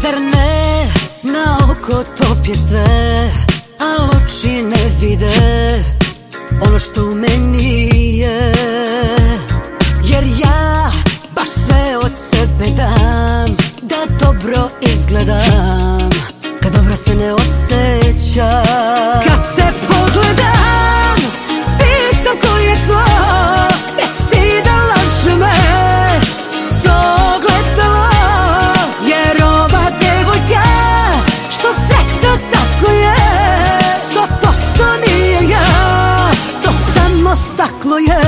Zar ne, na oko topje sve, al oči ne vide ono što u meni je. Jer ja baš sve od sebe dam da dobro izgledam, kad dobro se ne osjeća. Kad se pogledam, pitam ko je ko, bez stida laže me to gledalo. Jer ova devojka što srećna tako je, 100% nije ja, to samo staklo je.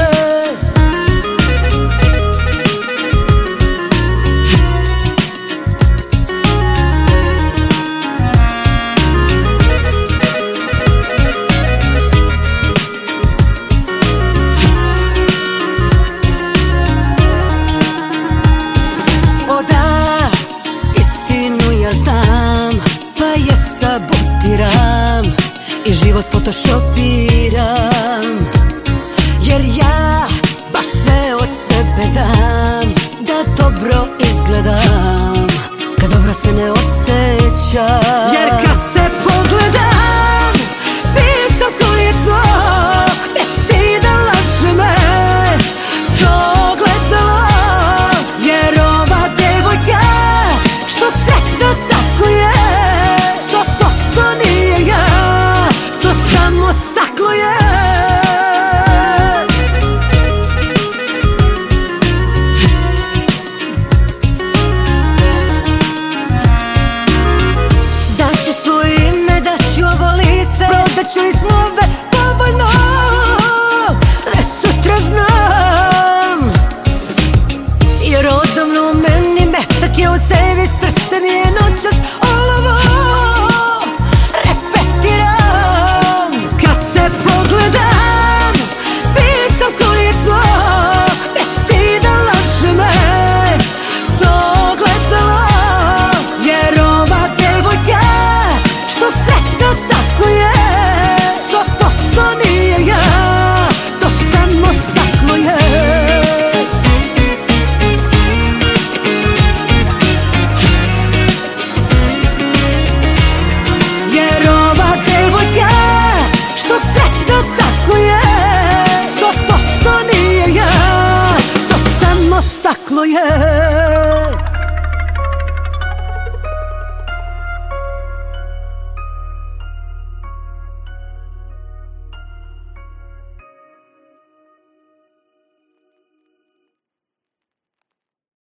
Sabotiram i život photoshopiram, jer ja baš sve od sebe dam da dobro izgledam, kad dobro se ne osjeća. Jer kad se pogledam, pitam ko je ko, bez stida laže me to gledalo. Jer ova devojka što srećna tako je, nije ja, to samo staklo je. Daću svoje ime, daću ovo lice, prodaću i snove povoljno, već sutra znam. Jer odavno u meni metak je u cevi, srce mi je noćas olovo. Pogledam, pitam ko je ko, bez stida laže me to gledalo. Jer ova devojka što srećna tako je, 100% nije ja, to samo staklo je. Jer ova devojka što srećna tako je, 100% nije ja, to samo staklo je.